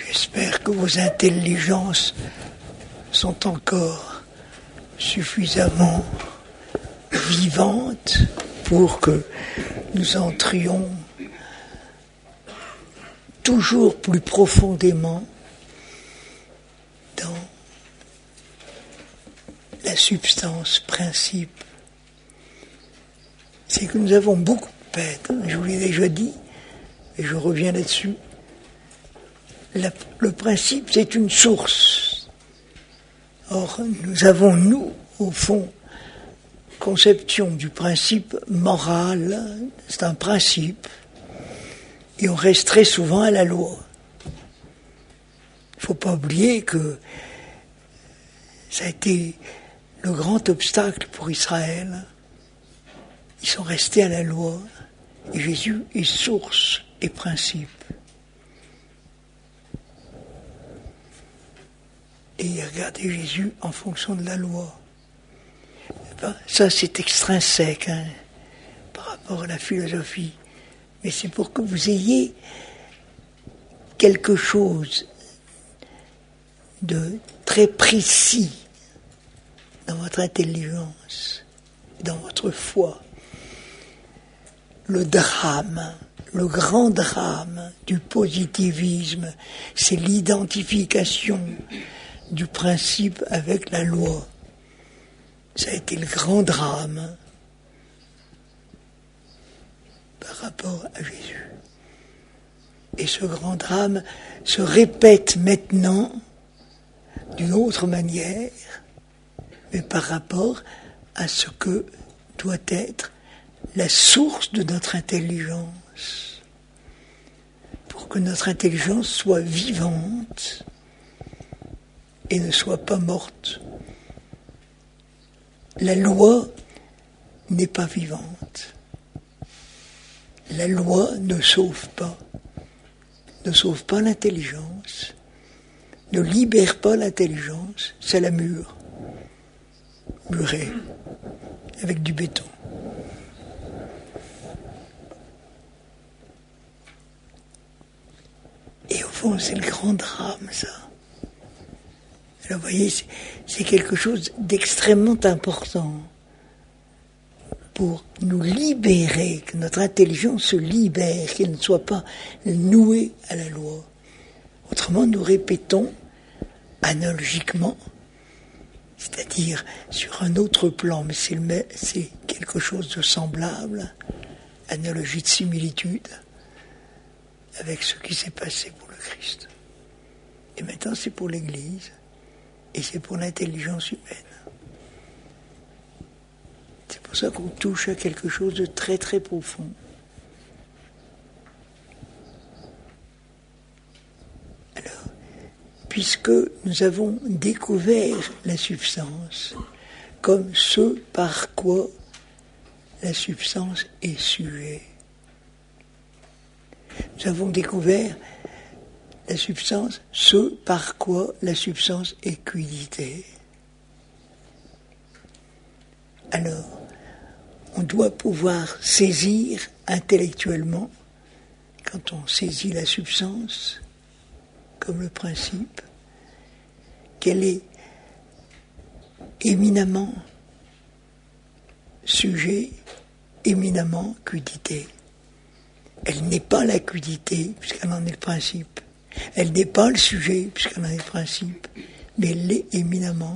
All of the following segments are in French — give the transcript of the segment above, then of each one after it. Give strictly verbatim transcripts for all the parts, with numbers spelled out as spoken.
J'espère que vos intelligences sont encore suffisamment vivantes pour que nous entrions toujours plus profondément dans la substance principe. C'est que nous avons beaucoup de peine, je vous l'ai déjà dit, et je reviens là-dessus. La, le principe, c'est une source. Or, nous avons, nous, au fond, conception du principe moral, c'est un principe, et on reste très souvent à la loi. Il ne faut pas oublier que ça a été le grand obstacle pour Israël. Ils sont restés à la loi, et Jésus est source et principe. Et regardez Jésus en fonction de la loi. Ben, ça, c'est extrinsèque hein, par rapport à la philosophie. Mais c'est pour que vous ayez quelque chose de très précis dans votre intelligence, dans votre foi. Le drame, le grand drame du positivisme, c'est l'identification du principe avec la loi. Ça a été le grand drame par rapport à Jésus. Et ce grand drame se répète maintenant d'une autre manière, mais par rapport à ce que doit être la source de notre intelligence. Pour que notre intelligence soit vivante et ne soit pas morte. La loi n'est pas vivante. La loi ne sauve pas. Ne sauve pas l'intelligence. Ne libère pas l'intelligence. Ça la mure. Murée. Avec du béton. Et au fond, c'est le grand drame, ça. Alors, vous voyez, c'est, c'est quelque chose d'extrêmement important pour nous libérer, que notre intelligence se libère, qu'elle ne soit pas nouée à la loi. Autrement, nous répétons analogiquement, c'est-à-dire sur un autre plan, mais c'est, le, c'est quelque chose de semblable, analogie de similitude, avec ce qui s'est passé pour le Christ. Et maintenant, c'est pour l'Église. Et c'est pour l'intelligence humaine. C'est pour ça qu'on touche à quelque chose de très très profond. Alors, puisque nous avons découvert la substance comme ce par quoi la substance est sujet, nous avons découvert la substance, ce par quoi la substance est quiddité. Alors, on doit pouvoir saisir intellectuellement, quand on saisit la substance, comme le principe, qu'elle est éminemment sujet, éminemment quiddité. Elle n'est pas la quiddité, puisqu'elle en est le principe. Elle n'est pas le sujet, puisqu'elle en est le principe, mais elle l'est éminemment.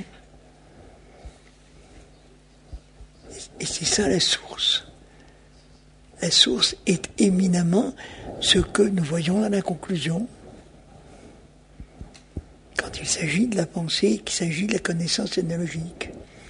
Et c'est ça la source. La source est éminemment ce que nous voyons dans la conclusion. Quand il s'agit de la pensée, qu'il s'agit de la connaissance analogique.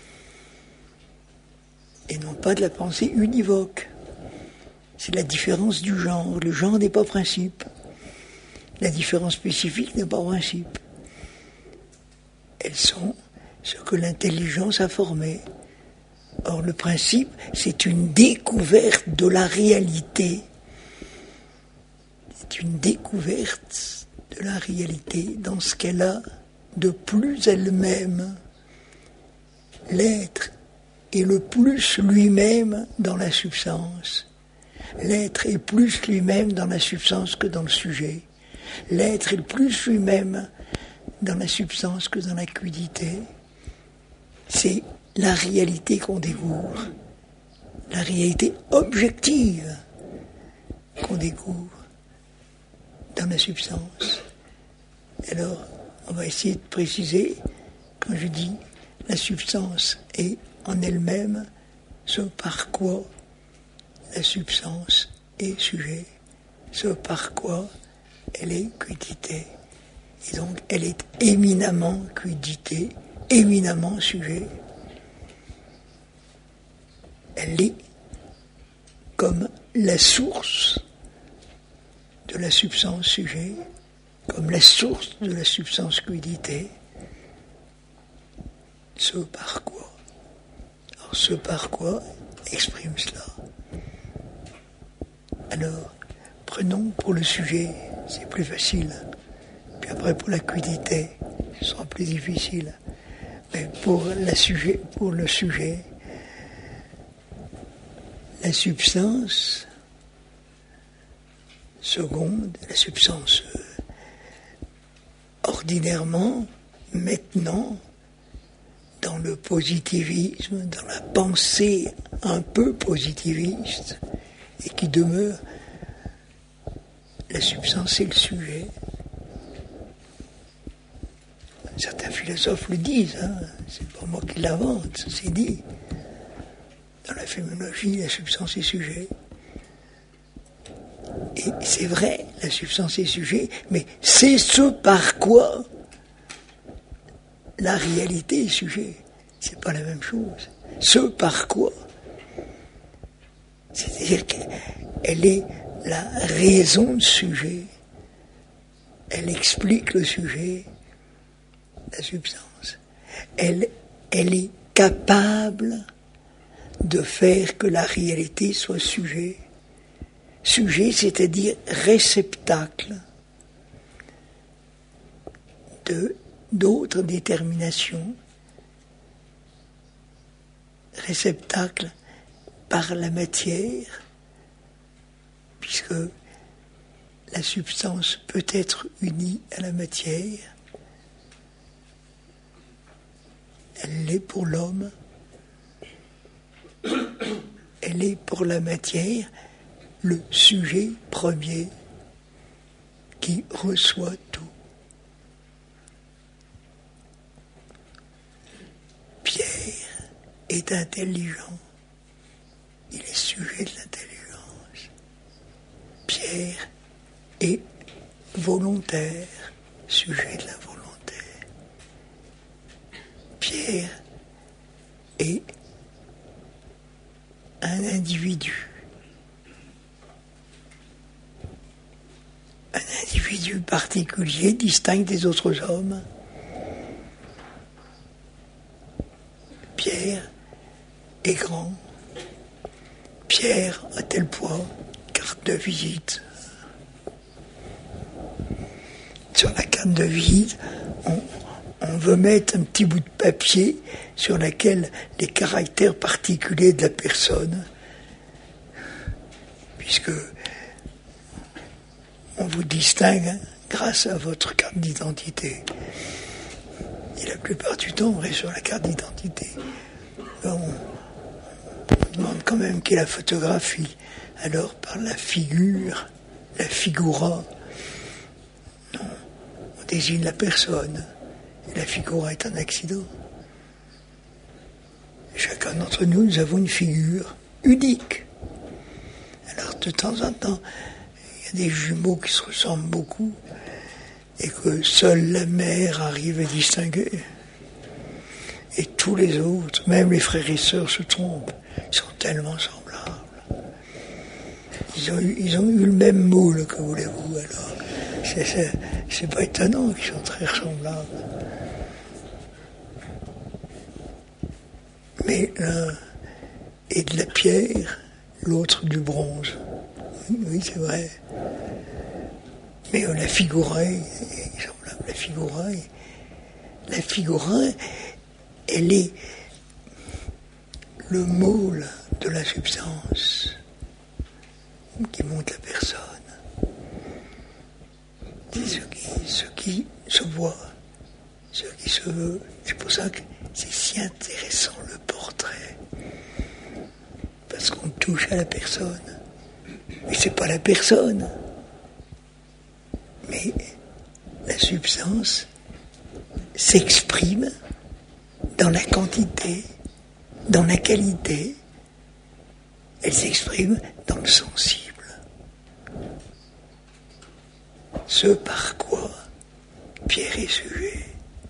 Et non pas de la pensée univoque. C'est la différence du genre. Le genre n'est pas principe. La différence spécifique n'est pas principe. Elles sont ce que l'intelligence a formé. Or, le principe, c'est une découverte de la réalité. C'est une découverte de la réalité dans ce qu'elle a de plus elle-même. L'être est le plus lui-même dans la substance. L'être est plus lui-même dans la substance que dans le sujet. L'être est plus lui-même dans la substance que dans la quiddité. C'est la réalité qu'on découvre, la réalité objective qu'on découvre dans la substance. Alors, on va essayer de préciser, quand je dis la substance est en elle-même ce par quoi la substance est sujet, ce par quoi elle est quiddité. Et donc, elle est éminemment quiddité, éminemment sujet. Elle est comme la source de la substance sujet, comme la source de la substance quiddité. Ce par quoi. Alors, ce par quoi exprime cela. Alors, prenons pour le sujet, c'est plus facile. Puis après, pour la quiddité, ce sera plus difficile. Mais pour, la sujet, pour le sujet, la substance seconde, la substance euh, ordinairement, maintenant, dans le positivisme, dans la pensée un peu positiviste, et qui demeure, la substance est le sujet. Certains philosophes le disent, hein, c'est pas moi qui l'invente, c'est dit. Dans la phénoménologie, la substance est sujet. Et c'est vrai, la substance est sujet, mais c'est ce par quoi la réalité est sujet. C'est pas la même chose. Ce par quoi. C'est-à-dire qu'elle est la raison de sujet. Elle explique le sujet, la substance. Elle, elle est capable de faire que la réalité soit sujet. Sujet, c'est-à-dire réceptacle de, d'autres déterminations, réceptacle par la matière, puisque la substance peut être unie à la matière, elle l'est pour l'homme, elle est pour la matière le sujet premier qui reçoit tout. Pierre est intelligent, il est sujet de l'intelligence. Pierre est volontaire, sujet de la volonté. Pierre est un individu. Un individu particulier, distinct des autres hommes. Pierre est grand. Pierre a tel poids, carte de visite. Sur la carte de visite, on, on veut mettre un petit bout de papier sur lequel les caractères particuliers de la personne, puisque on vous distingue grâce à votre carte d'identité. Et la plupart du temps, on reste sur la carte d'identité. On, on demande quand même qu'il y ait la photographie. Alors, par la figure, la figura, non, on désigne la personne. Et la figura est un accident. Chacun d'entre nous, nous avons une figure unique. Alors, de temps en temps, il y a des jumeaux qui se ressemblent beaucoup et que seule la mère arrive à distinguer. Et tous les autres, même les frères et sœurs, se trompent. Ils sont tellement semblables. Ils ont eu, ils ont eu le même moule, que voulez-vous, alors. C'est, c'est, c'est pas étonnant qu'ils sont très ressemblables. Mais l'un est de la pierre, l'autre du bronze. Oui, c'est vrai. Mais la figura est semblable. La figura, la figura, elle est le môle de la substance qui montre la personne. c'est ce qui, ce qui se voit, ce qui se veut. C'est pour ça que c'est si intéressant le portrait. Parce qu'on touche à la personne. Mais c'est pas la personne. Mais la substance s'exprime dans la quantité, dans la qualité. Elle s'exprime dans le sensible. Ce par quoi Pierre est sujet,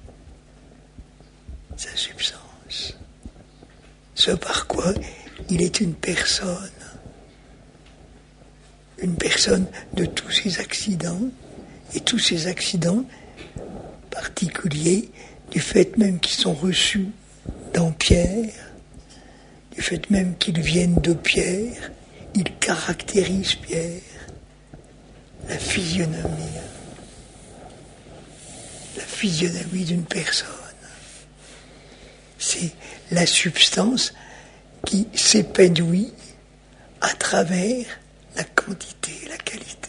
sa substance. Ce par quoi il est une personne. Une personne de tous ces accidents, et tous ces accidents particuliers, du fait même qu'ils sont reçus dans Pierre, du fait même qu'ils viennent de Pierre, ils caractérisent Pierre, la physionomie, la physionomie d'une personne. C'est la substance qui s'épanouit à travers la quantité et la qualité.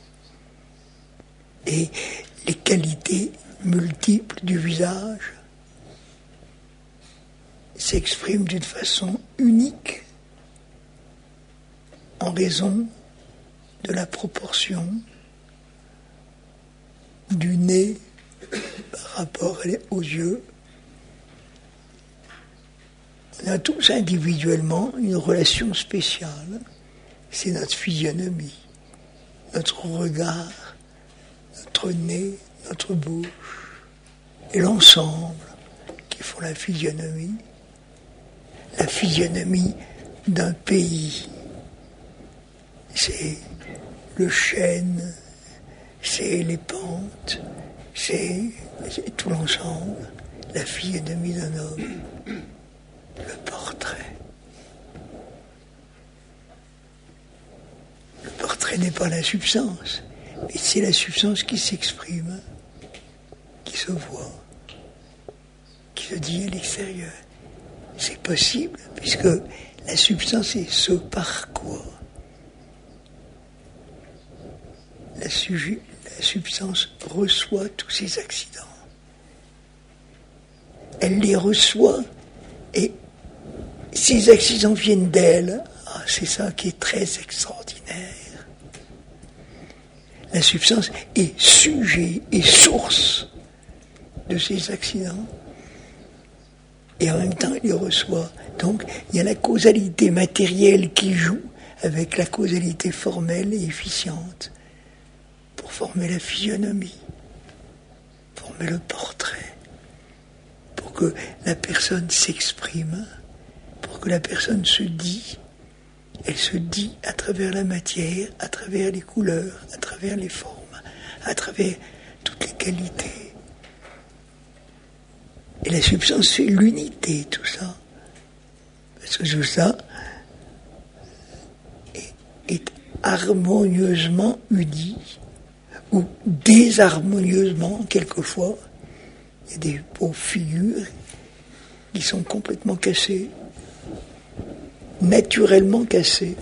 Et les qualités multiples du visage s'expriment d'une façon unique en raison de la proportion du nez par rapport aux yeux. On a tous individuellement une relation spéciale. C'est notre physionomie, notre regard, notre nez, notre bouche, et l'ensemble qui font la physionomie. La physionomie d'un pays, c'est le chêne, c'est les pentes, c'est, c'est tout l'ensemble. La physionomie d'un homme, le portrait. Le portrait n'est pas la substance, mais c'est la substance qui s'exprime, qui se voit, qui se dit à l'extérieur. C'est possible, puisque la substance est ce par quoi la, sujet, la substance reçoit tous ces accidents. Elle les reçoit, et ces accidents viennent d'elle. Ah, c'est ça qui est très extraordinaire. La substance est sujet et source de ces accidents, et en même temps elle les reçoit. Donc il y a la causalité matérielle qui joue avec la causalité formelle et efficiente pour former la physionomie, former le portrait, pour que la personne s'exprime, pour que la personne se dit. Elle se dit à travers la matière, à travers les couleurs, à travers les formes, à travers toutes les qualités. Et la substance, c'est l'unité, tout ça. Parce que tout ça est, est harmonieusement uni, ou désharmonieusement, quelquefois. Il y a des pauvres figures qui sont complètement cassées, naturellement cassées.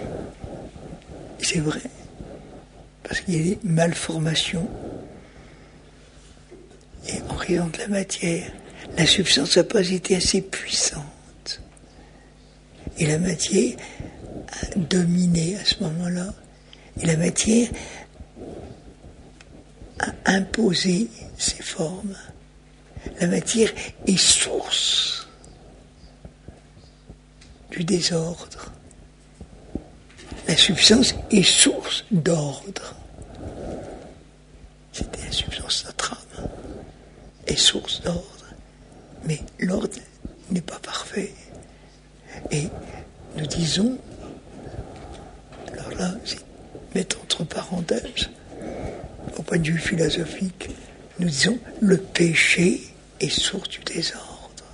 C'est vrai, parce qu'il y a des malformations. Et en raison de la matière, la substance n'a pas été assez puissante. Et la matière a dominé à ce moment-là. Et la matière a imposé ses formes. La matière est source du désordre. La substance est source d'ordre. C'était la substance de notre âme, est source d'ordre. Mais l'ordre n'est pas parfait. Et nous disons, alors là, c'est mettre entre parenthèses, au point de vue philosophique, nous disons, le péché est source du désordre.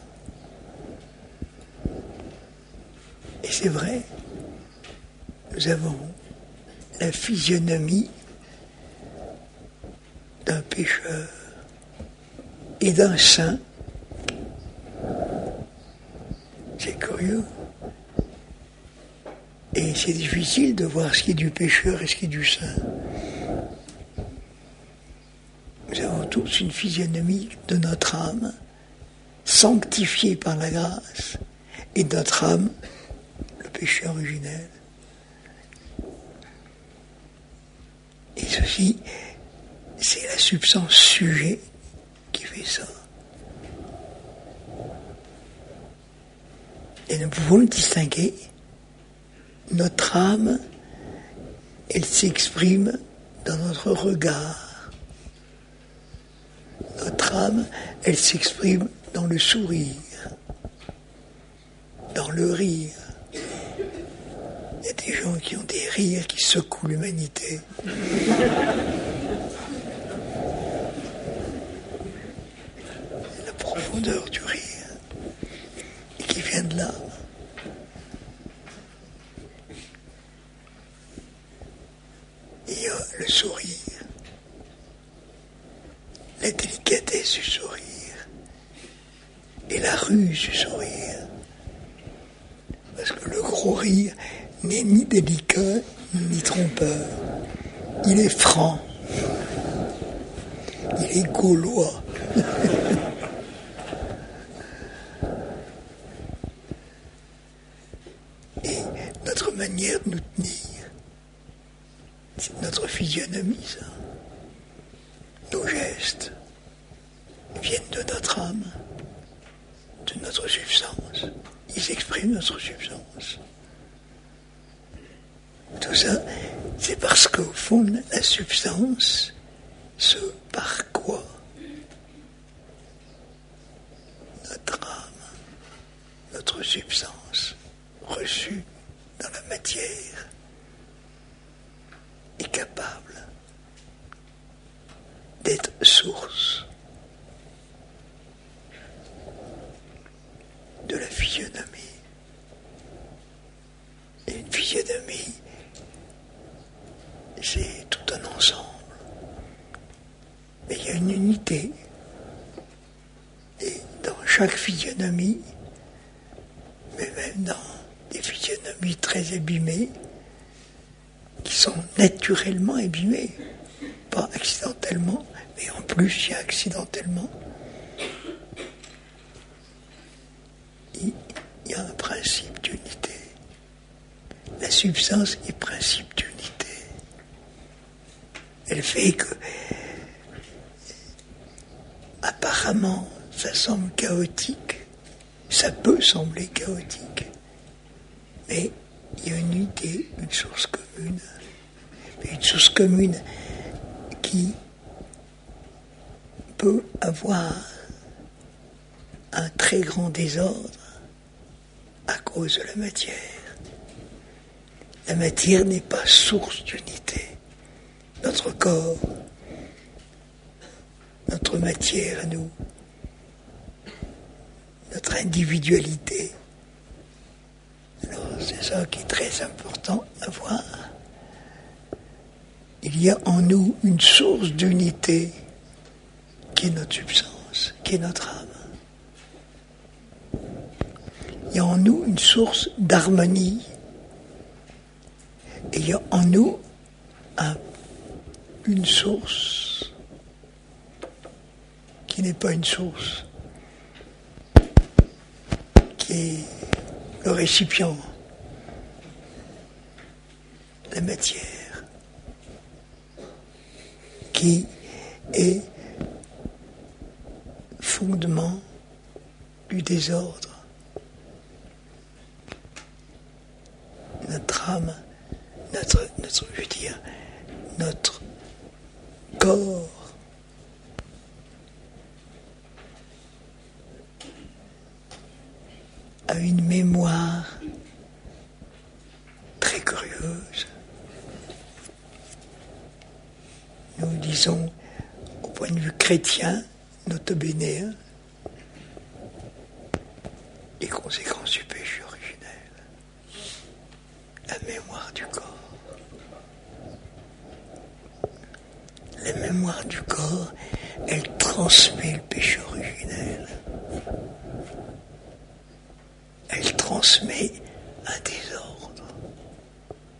Et c'est vrai, nous avons la physionomie d'un pécheur et d'un saint. C'est curieux. Et c'est difficile de voir ce qui est du pécheur et ce qui est du saint. Nous avons tous une physionomie de notre âme, sanctifiée par la grâce, et de notre âme, le péché originel. Et ceci, c'est la substance sujet qui fait ça. Et nous pouvons le distinguer. Notre âme, elle s'exprime dans notre regard. Notre âme, elle s'exprime dans le sourire, dans le rire. Il y a des gens qui ont des rires qui secouent l'humanité. La profondeur du rire, et qui vient de l'âme. Il y a le sourire, la délicatesse du sourire et la ruse du sourire. Parce que le gros rire n'est ni délicat ni trompeur. Il est franc. Il est gaulois. Et notre manière de nous tenir, c'est notre physionomie, ça. Nos gestes viennent de notre âme, de notre substance. Ils expriment notre substance. Tout ça, c'est parce qu'au fond, la substance, ce par quoi notre âme, notre substance, reçue dans la matière, est capable d'être source de la physionomie. Et une physionomie, c'est tout un ensemble. Mais il y a une unité. Et dans chaque physionomie, mais même dans des physionomies très abîmées, qui sont naturellement abîmées, pas accidentellement, mais en plus il y a accidentellement. Il y a un principe d'unité. La substance est principe d'unité. Elle fait que, apparemment, ça semble chaotique, ça peut sembler chaotique, mais il y a une unité, une source commune, une source commune qui peut avoir un très grand désordre à cause de la matière. La matière n'est pas source d'unité. Notre corps, notre matière à nous, notre individualité. Alors c'est ça qui est très important à voir. Il y a en nous une source d'unité qui est notre substance, qui est notre âme. Il y a en nous une source d'harmonie et il y a en nous un, une source qui n'est pas une source, qui est le récipient, la matière, qui est fondement du désordre. Notre âme, notre, notre, je veux dire, notre corps a une mémoire très curieuse. Nous disons, au point de vue chrétien, nota bene, les conséquences du péché originel, la mémoire du corps. La mémoire du corps, elle transmet le péché originel. Elle transmet un désordre.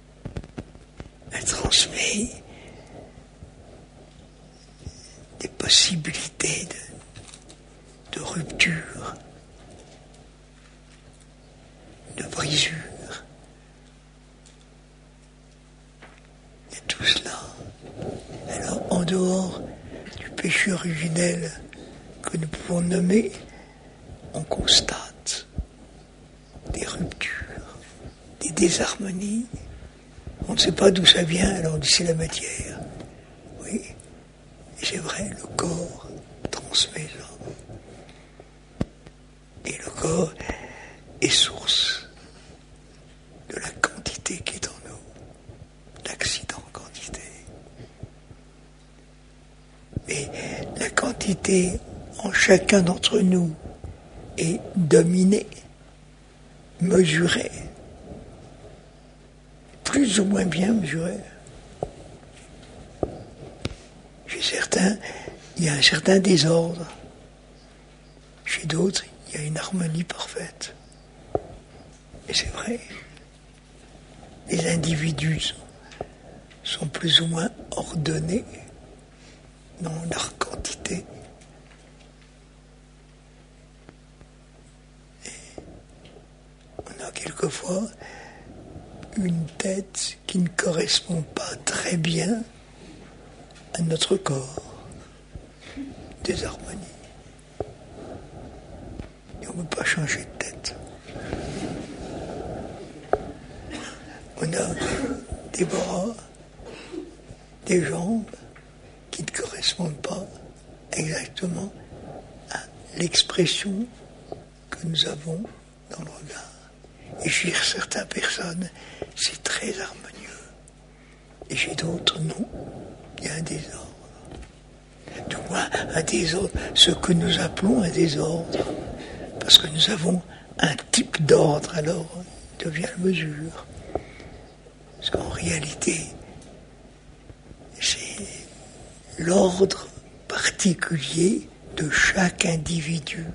Elle transmet des possibilités possibilité de, de rupture, de brisure. Et tout cela. Alors, en dehors du péché originel que nous pouvons nommer, on constate des ruptures, des désharmonies. On ne sait pas d'où ça vient, alors on dit c'est la matière. Oui, et c'est vrai, le corps transmet ça. Et le corps est source de la quantité qui est en nous, l'accident en quantité. Et la quantité en chacun d'entre nous est dominée, mesurée, plus ou moins bien mesurée. Chez certains, il y a un certain désordre. Chez d'autres, il y a une harmonie parfaite. Et c'est vrai, les individus sont, sont plus ou moins ordonnés dans leur quantité. Et on a quelquefois une tête qui ne correspond pas très bien à notre corps. Des harmonies. Et on ne peut pas changer de tête. On a des bras, des jambes qui ne correspondent pas exactement à l'expression que nous avons dans le regard. Et chez certaines personnes, c'est très harmonieux. Et chez d'autres, non. Il y a un désordre. Du moins, un désordre, ce que nous appelons un désordre. Parce que nous avons un type d'ordre, alors il devient la mesure. Parce qu'en réalité, c'est l'ordre particulier de chaque individu.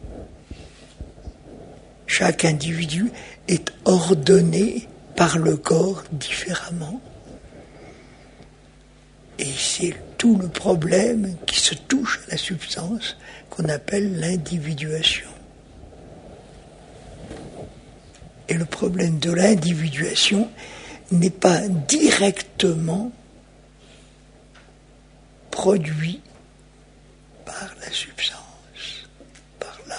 Chaque individu est ordonné par le corps différemment. Et c'est tout le problème qui se touche à la substance qu'on appelle l'individuation. Et le problème de l'individuation n'est pas directement produit par la substance, par l'âme.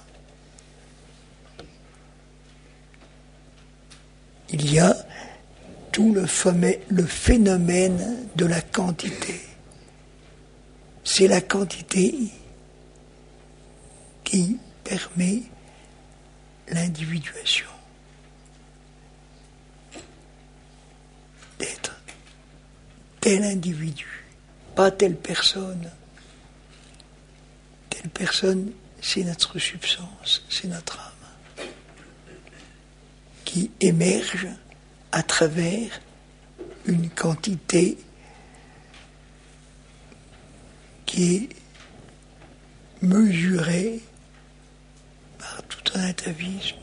Il y a tout le, le phénomène de la quantité. C'est la quantité qui permet l'individuation. D'être tel individu, pas telle personne. Telle personne, c'est notre substance, c'est notre âme, qui émerge à travers une quantité qui est mesurée par tout un atavisme.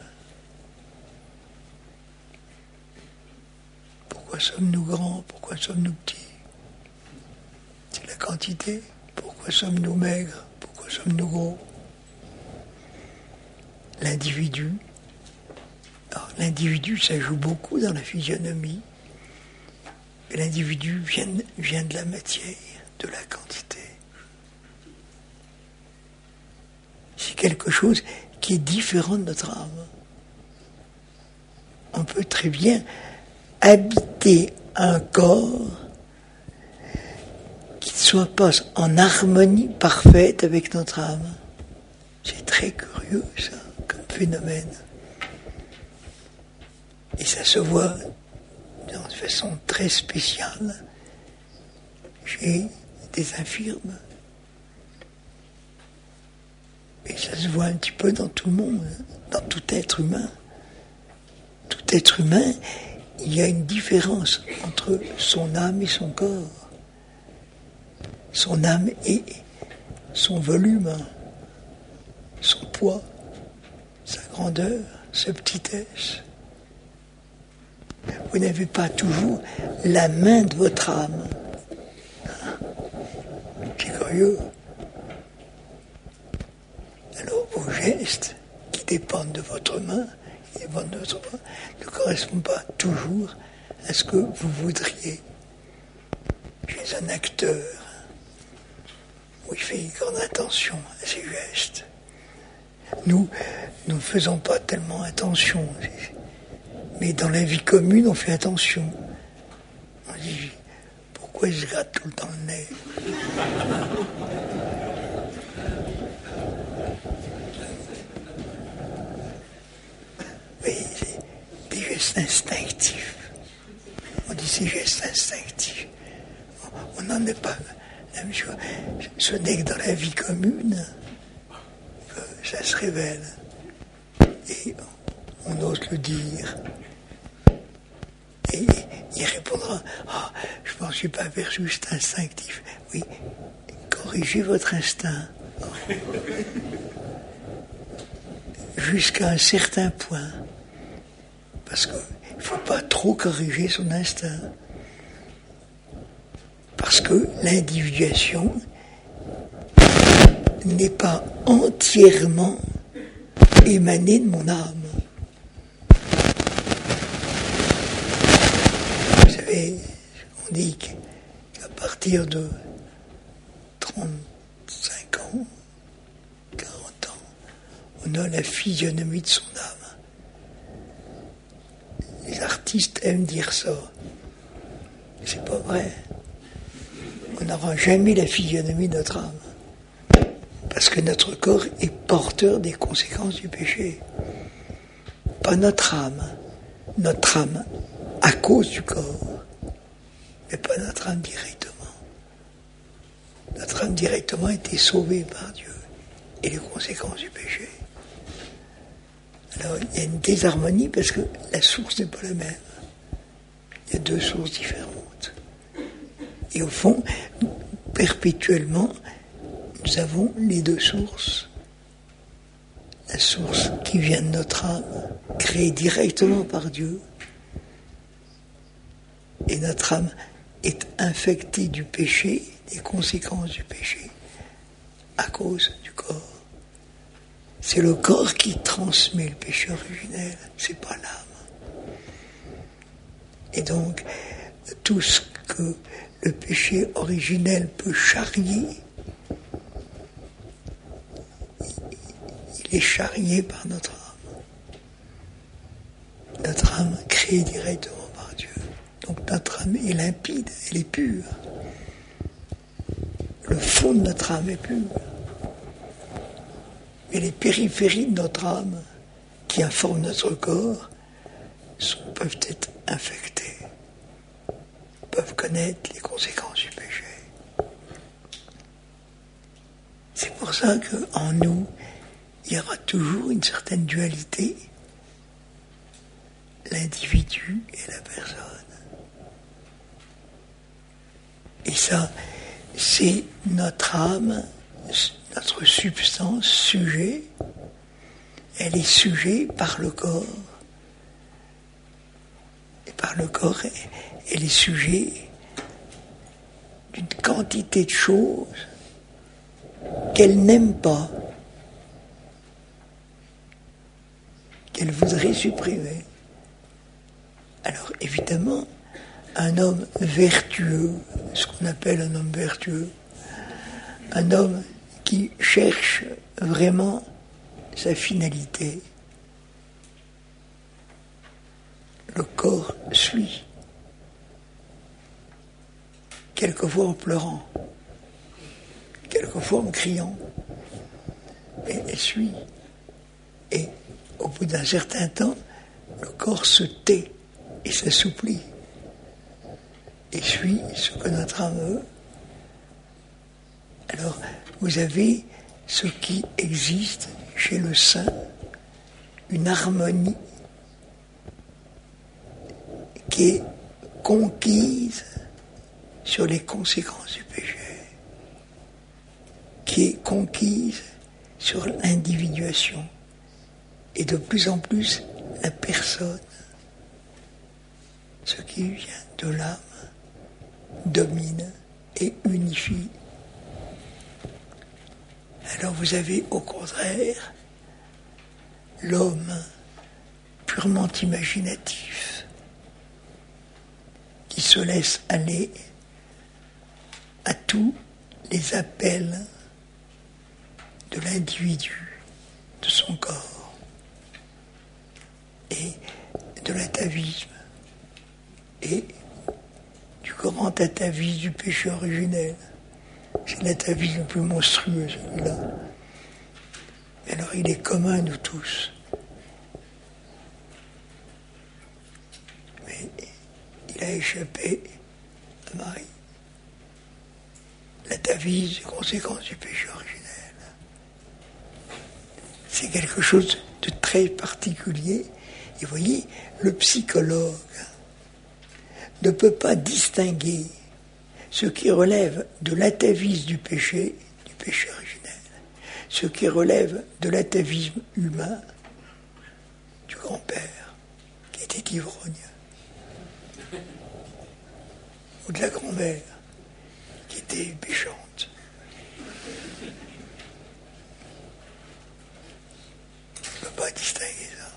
Pourquoi sommes-nous grands? Pourquoi sommes-nous petits? C'est la quantité. Pourquoi sommes-nous maigres? Pourquoi sommes-nous gros? L'individu. Alors, l'individu, ça joue beaucoup dans la physionomie. Et l'individu vient, vient de la matière, de la quantité. C'est quelque chose qui est différent de notre âme. On peut très bien habiter un corps qui ne soit pas en harmonie parfaite avec notre âme. C'est très curieux, ça, comme phénomène. Et ça se voit d'une façon très spéciale chez des infirmes. Et ça se voit un petit peu dans tout le monde, dans tout être humain. Tout être humain, il y a une différence entre son âme et son corps. Son âme et son volume, son poids, sa grandeur, sa petitesse. Vous n'avez pas toujours la main de votre âme. C'est curieux. gestes qui dépendent de votre main, qui dépendent de votre main, ne correspondent pas toujours à ce que vous voudriez. Chez un acteur, où il fait grande attention à ses gestes. Nous, nous ne faisons pas tellement attention. Mais dans la vie commune, on fait attention. On dit, pourquoi il se gratte tout le temps le nez ? Mais c'est des gestes instinctifs. On dit ces gestes instinctifs. On n'en est pas la même chose. Ce n'est que dans la vie commune que ça se révèle. Et on ose le dire. Et il répondra, oh, je m'en suis pas aperçu, c'est instinctif. Oui, corrigez votre instinct. Jusqu'à un certain point. Parce qu'il ne faut pas trop corriger son instinct. Parce que l'individuation n'est pas entièrement émanée de mon âme. Vous savez, on dit qu'à partir de trente-cinq ans, quarante ans, on a la physionomie de son âme. Les artistes aiment dire ça. C'est pas vrai. On n'aura jamais la physionomie de notre âme. Parce que notre corps est porteur des conséquences du péché. Pas notre âme. Notre âme à cause du corps. Mais pas notre âme directement. Notre âme directement a été sauvée par Dieu. Et les conséquences du péché. Alors il y a une désharmonie parce que la source n'est pas la même. Il y a deux sources différentes. Et au fond, perpétuellement, nous avons les deux sources. La source qui vient de notre âme, créée directement par Dieu. Et notre âme est infectée du péché, des conséquences du péché, à cause du corps. C'est le corps qui transmet le péché originel, c'est pas l'âme. Et donc, tout ce que le péché originel peut charrier, il est charrié par notre âme. Notre âme créée directement par Dieu. Donc notre âme est limpide, elle est pure. Le fond de notre âme est pur. Et les périphéries de notre âme, qui informent notre corps, sont, peuvent être infectées, peuvent connaître les conséquences du péché. C'est pour ça qu'en nous, il y aura toujours une certaine dualité, l'individu et la personne. Et ça, c'est notre âme, notre substance, sujet. Elle est sujet par le corps. Et par le corps, elle est sujet d'une quantité de choses qu'elle n'aime pas, qu'elle voudrait supprimer. Alors évidemment, un homme vertueux, ce qu'on appelle un homme vertueux, un homme qui cherche vraiment sa finalité, le corps suit, quelquefois en pleurant, quelquefois en criant, mais elle suit. Et au bout d'un certain temps, le corps se tait et s'assouplit et suit ce que notre âme veut. Alors, vous avez ce qui existe chez le saint, une harmonie qui est conquise sur les conséquences du péché, qui est conquise sur l'individuation, et de plus en plus la personne, ce qui vient de l'âme, domine et unifie. Alors vous avez au contraire l'homme purement imaginatif, qui se laisse aller à tous les appels de l'individu, de son corps, et de l'atavisme, et du grand atavisme du péché originel. C'est l'atavisme le plus monstrueux, celui-là. Mais alors il est commun à nous tous. Mais il a échappé à Marie. L'atavisme, les conséquences du péché originel. C'est quelque chose de très particulier. Et vous voyez, le psychologue ne peut pas distinguer ce qui relève de l'atavisme du péché, du péché originel, ce qui relève de l'atavisme humain du grand-père, qui était ivrogne, ou de la grand-mère, qui était péchante. On ne peut pas distinguer ça.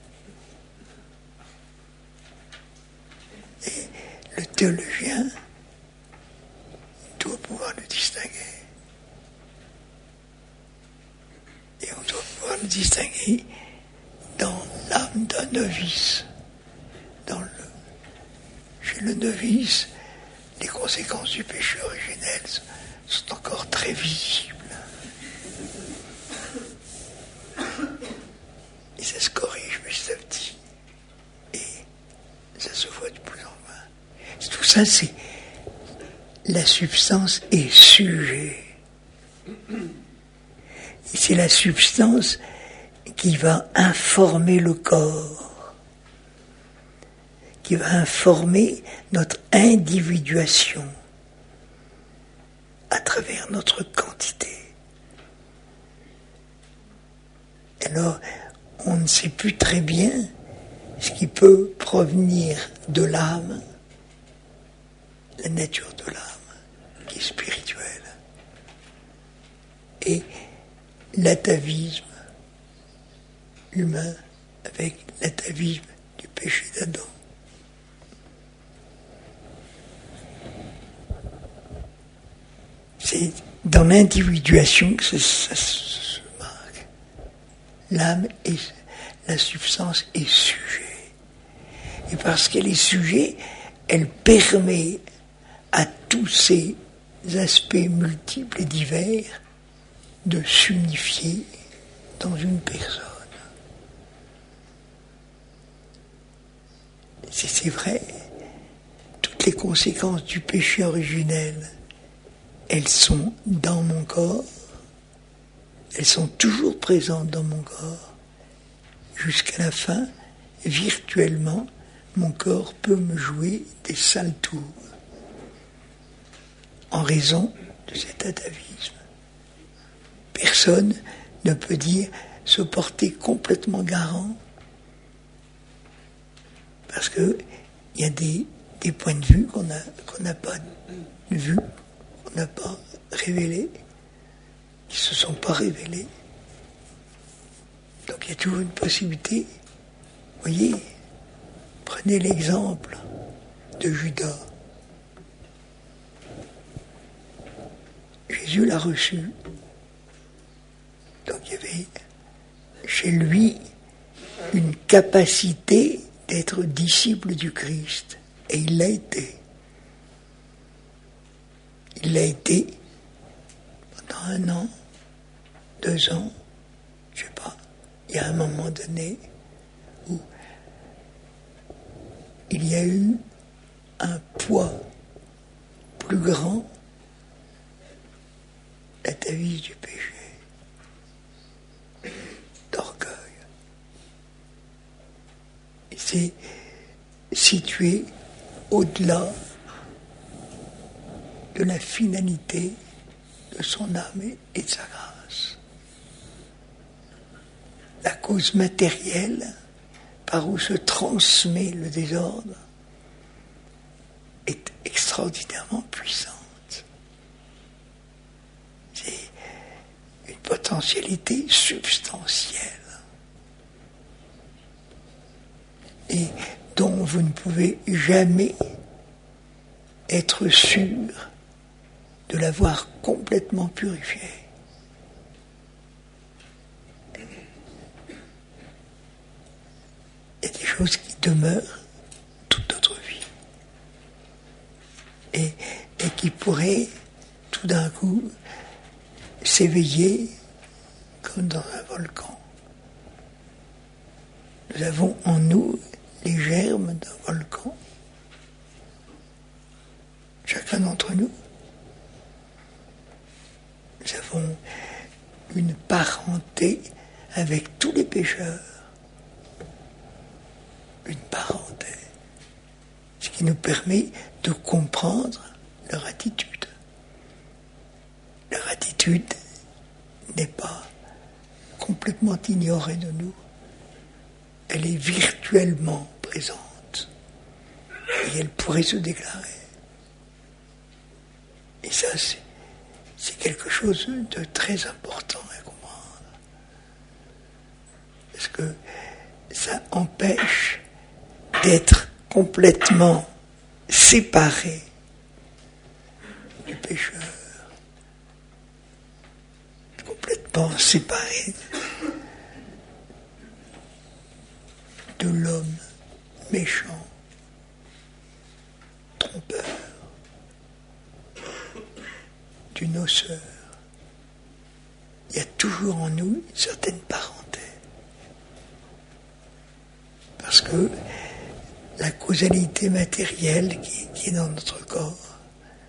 Et le théologien doit pouvoir le distinguer. Et on doit pouvoir le distinguer dans l'âme d'un novice. Dans le, chez le novice, les conséquences du péché originel sont encore très visibles. Et ça se corrige petit à petit. Et ça se voit de plus en moins. Tout ça, c'est la substance et sujet. Et c'est la substance qui va informer le corps, qui va informer notre individuation à travers notre quantité. Alors, on ne sait plus très bien ce qui peut provenir de l'âme, la nature de l'âme, qui est spirituelle, et l'atavisme humain avec l'atavisme du péché d'Adam. C'est dans l'individuation que ça, ça, ça se marque. L'âme est la substance est sujet. Et parce qu'elle est sujet, elle permet à tous ces aspects multiples et divers de s'unifier dans une personne. C'est, c'est vrai, toutes les conséquences du péché originel, elles sont dans mon corps, elles sont toujours présentes dans mon corps. Jusqu'à la fin, virtuellement, mon corps peut me jouer des sales tours en raison de cet atavisme. Personne ne peut dire se porter complètement garant parce qu'il y a des, des points de vue qu'on a, qu'on n'a pas vus, qu'on n'a pas révélés, qui ne se sont pas révélés. Donc il y a toujours une possibilité. Vous voyez, prenez l'exemple de Judas. Jésus l'a reçu. Donc il y avait chez lui une capacité d'être disciple du Christ. Et il l'a été. Il l'a été pendant un an, deux ans, je ne sais pas. Il y a un moment donné où il y a eu un poids plus grand, l'atavisme du péché, d'orgueil. Il s'est situé au-delà de la finalité de son âme et de sa grâce. La cause matérielle par où se transmet le désordre est extraordinairement puissante. C'est une potentialité substantielle. et dont vous ne pouvez jamais être sûr de l'avoir complètement purifié. Il y a des choses qui demeurent toute notre vie et, et qui pourraient tout d'un coup s'éveiller comme dans un volcan. Nous avons en nous les germes d'un volcan, chacun d'entre nous. Nous avons une parenté avec tous les pécheurs, une parenté, ce qui nous permet de comprendre leur attitude. Leur attitude n'est pas complètement ignorée de nous, elle est virtuellement présente et elle pourrait se déclarer. Et ça, c'est, c'est quelque chose de très important à comprendre. Parce que ça empêche d'être complètement séparé du pécheur, complètement séparé de l'homme méchant, trompeur, du noceur. Il y a toujours en nous une certaine parenté. Parce que la causalité matérielle qui, qui est dans notre corps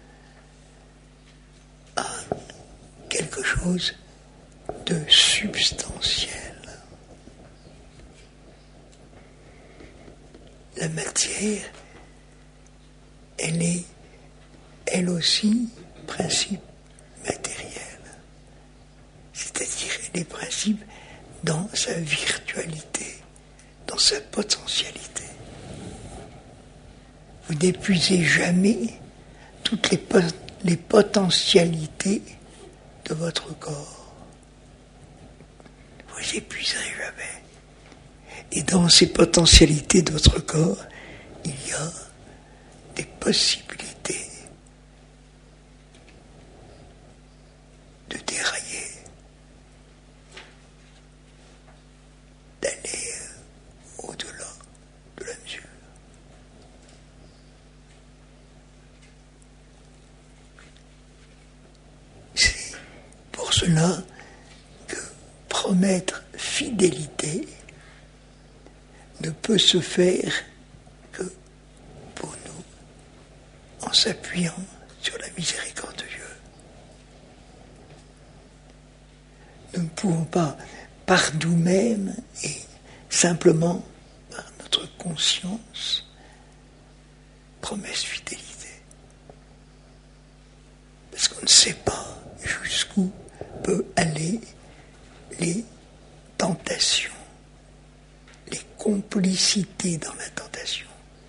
a quelque chose de substantiel. La matière, elle est, elle aussi, principe matériel. C'est-à-dire, elle est principe dans sa virtualité, dans sa potentialité. Vous n'épuisez jamais toutes les, po- les potentialités de votre corps. Vous les épuiserez jamais. Et dans ces potentialités de votre corps, il y a des possibilités de dérailler, d'aller au-delà de la mesure. C'est pour cela que promettre fidélité ne peut se faire que pour nous, en s'appuyant sur la miséricorde de Dieu. Nous ne pouvons pas, par nous-mêmes et simplement par notre conscience, promettre fidélité. Parce qu'on ne sait pas jusqu'où peut aller les tentations, les complicités dans la tentation.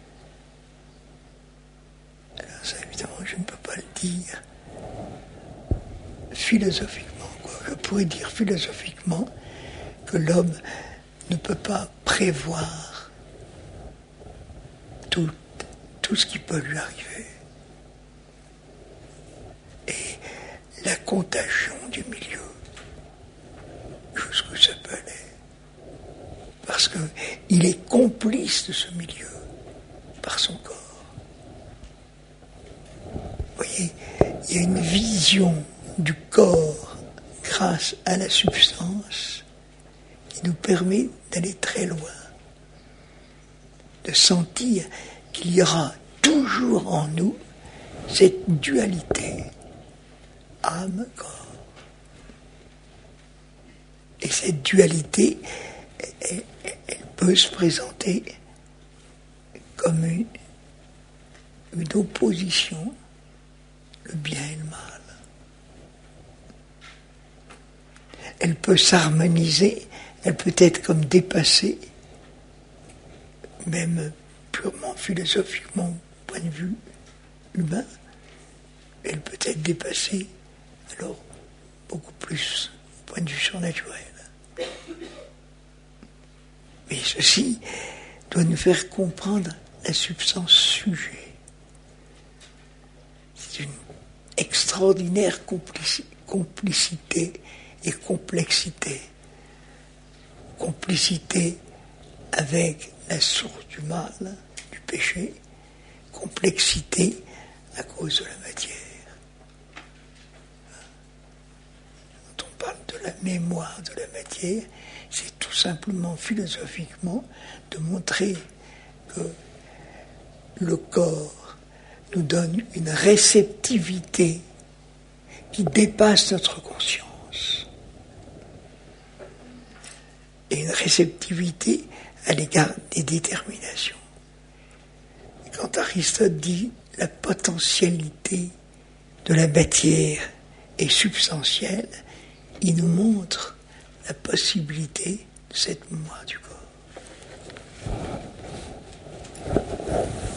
Alors ça, évidemment, je ne peux pas le dire philosophiquement, quoi. Je pourrais dire philosophiquement que l'homme ne peut pas prévoir tout, tout ce qui peut lui arriver. Et la contagion du milieu, jusqu'où ça peut aller. Parce qu'il est complice de ce milieu par son corps. Vous voyez, il y a une vision du corps grâce à la substance qui nous permet d'aller très loin, de sentir qu'il y aura toujours en nous cette dualité âme-corps. Et cette dualité, elle, elle peut se présenter comme une, une opposition, le bien et le mal. Elle peut s'harmoniser, elle peut être comme dépassée, même purement philosophiquement, point de vue humain, elle peut être dépassée, alors beaucoup plus, point de vue surnaturel. Mais ceci doit nous faire comprendre la substance sujet. C'est une extraordinaire complici- complicité et complexité. Complicité avec la source du mal, du péché, complexité à cause de la matière. Quand on parle de la mémoire de la matière, c'est tout simplement philosophiquement de montrer que le corps nous donne une réceptivité qui dépasse notre conscience. Et une réceptivité à l'égard des déterminations. Et quand Aristote dit la potentialité de la matière est substantielle, il nous montre la possibilité de cette mémoire du corps.